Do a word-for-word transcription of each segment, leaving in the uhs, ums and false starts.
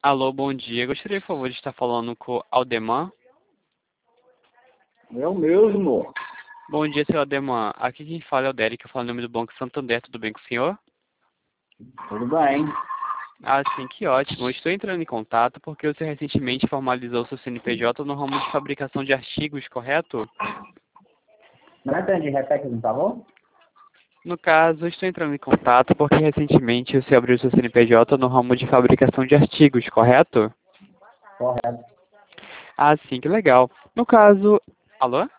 Alô, bom dia. Gostaria, por favor, de estar falando com o Aldemar. Eu mesmo. Bom dia, senhor Aldemar. Aqui quem fala é o Derek, eu falo em nome do Banco Santander. Tudo bem com o senhor? Tudo bem. Ah, sim, que ótimo. Eu estou entrando em contato porque você recentemente formalizou seu C N P J no ramo de fabricação de artigos, correto? Não entendi, repete, por favor? No caso, eu estou entrando em contato porque recentemente você abriu seu C N P J no ramo de fabricação de artigos, correto? Correto. Ah, sim, que legal. No caso... Alô?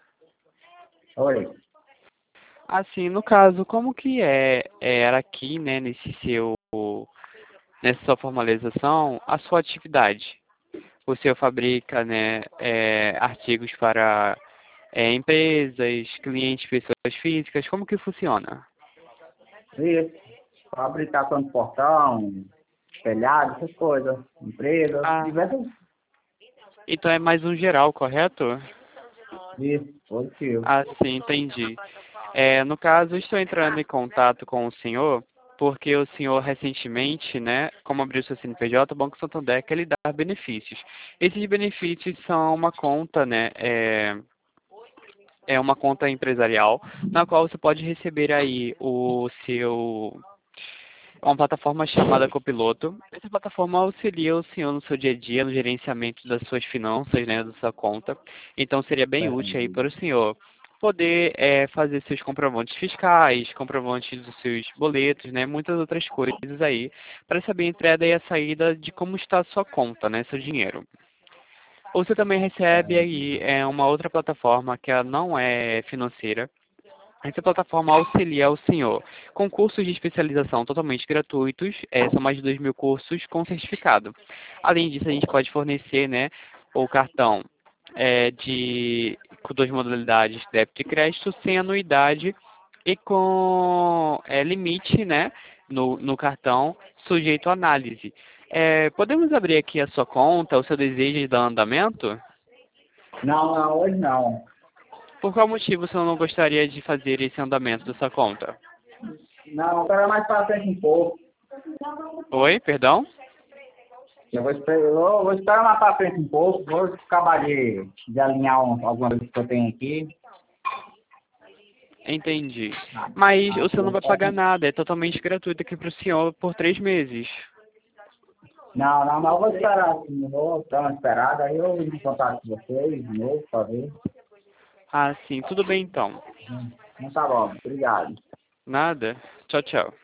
Oi. Assim, no caso, como que é, é, era aqui, né, nesse seu, nessa sua formalização, a sua atividade? O senhor fabrica, né, é, artigos para é, empresas, clientes, pessoas físicas, como que funciona? Isso. Fabricação de portão, telhado, essas coisas. Empresas, Ah, diversas. então é mais um geral, correto? Isso, positivo. Ah, sim, entendi. É, no caso, estou entrando em contato com o senhor, porque o senhor recentemente, né, como abriu seu C N P J, o Banco Santander quer lhe dar benefícios. Esses benefícios são uma conta, né, é, é uma conta empresarial, na qual você pode receber aí o seu uma plataforma chamada Copiloto. Essa plataforma auxilia o senhor no seu dia a dia, no gerenciamento das suas finanças, né, da sua conta. Então seria bem útil aí Entendi. para o senhor poder é, fazer seus comprovantes fiscais, comprovantes dos seus boletos, né, muitas outras coisas aí, para saber a entrada e a saída de como está a sua conta, né, seu dinheiro. Ou você também recebe aí Entendi. é, uma outra plataforma que ela não é financeira. Essa plataforma auxilia o senhor com cursos de especialização totalmente gratuitos, eh, são mais de dois mil cursos com certificado. Além disso, a gente pode fornecer, né, o cartão eh, de, com duas modalidades, débito e crédito, sem anuidade e com eh, limite, né, no, no cartão, sujeito à análise. Eh, podemos abrir aqui a sua conta, o seu desejo de dar andamento? Não, não, hoje não. Por qual motivo você não gostaria de fazer esse andamento da sua conta? Não, espera mais para frente um pouco. Oi, perdão? Eu vou esperar, eu vou esperar mais para frente um pouco. Vou acabar de, de alinhar um, algumas coisas que eu tenho aqui. Entendi. Ah, Mas ah, o senhor não eu vai pagar posso- nada, é totalmente gratuito aqui para o senhor por três meses. Não, não, mas eu vou esperar assim. Eu vou dar uma esperada. Aí eu entro em contato com vocês de novo para ver. Ah, sim, tudo bem então. Hum, Então tá bom, obrigado. Nada? Tchau, tchau.